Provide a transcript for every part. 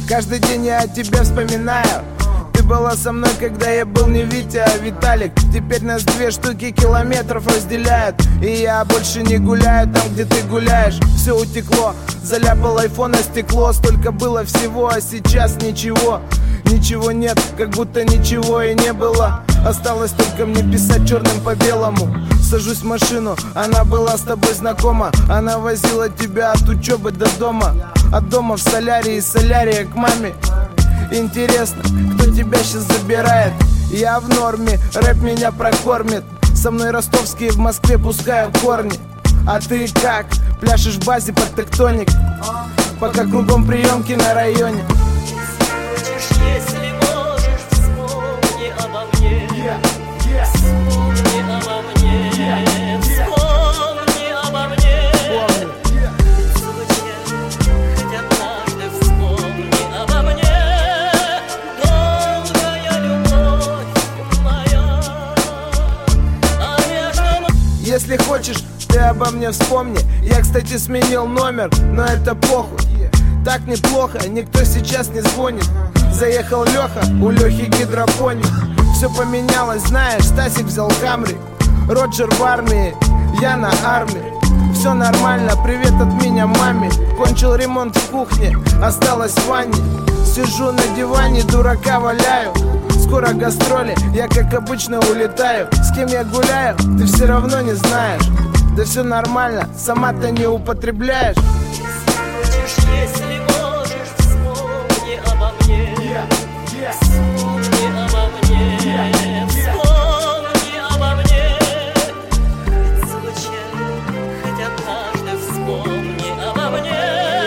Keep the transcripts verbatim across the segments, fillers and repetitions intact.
Каждый день я о тебе вспоминаю. Ты была со мной, когда я был не Витя, а Виталик. Теперь нас две штуки километров разделяют, и я больше не гуляю там, где ты гуляешь. Все утекло, заляпал айфон на стекло. Столько было всего, а сейчас ничего. Ничего нет, как будто ничего и не было. Осталось только мне писать черным по белому. Сажусь в машину, она была с тобой знакома. Она возила тебя от учебы до дома, от дома в солярий, из солярия к маме. Интересно, кто тебя сейчас забирает? Я в норме, рэп меня прокормит. Со мной ростовские в Москве пускают корни. А ты как? Пляшешь в базе под тектоник, пока кругом приемки на районе. Если можешь, вспомни обо мне. Вспомни обо мне. Вспомни обо мне. Хоть однажды вспомни обо мне. Долгая любовь моя. А между... Если хочешь, ты обо мне вспомни. Я, кстати, сменил номер, но это похуй. Так неплохо, никто сейчас не звонит. Заехал Леха, у Лехи гидропоник. Все поменялось, знаешь, Стасик взял Камри. Роджер в армии, я на армии. Все нормально, привет от меня маме. Кончил ремонт в кухне, осталось в ванне. Сижу на диване, дурака валяю. Скоро гастроли, я как обычно улетаю. С кем я гуляю, ты все равно не знаешь. Да все нормально, сама-то не употребляешь. Если можешь, вспомни обо мне. Вспомни обо мне. Вспомни обо мне. Случайно, хоть однажды вспомни обо мне.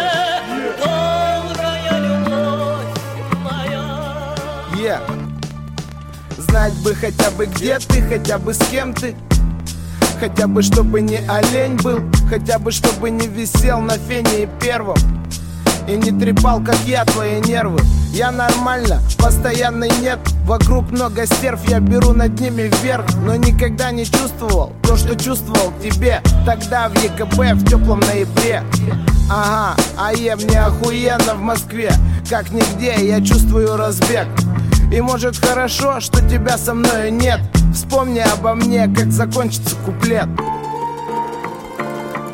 Долгая любовь моя. Yeah. Знать бы хотя бы где ты, хотя бы с кем ты. Хотя бы чтобы не олень был, хотя бы чтобы не висел на фене и первом, и не трепал, как я, твои нервы. Я нормально, постоянный нет. Вокруг много стерв, я беру над ними вверх. Но никогда не чувствовал то, что чувствовал к тебе тогда в ЕКБ в теплом ноябре. Ага, а е мне охуенно в Москве. Как нигде я чувствую разбег. И может хорошо, что тебя со мною нет. Вспомни обо мне, как закончится куплет.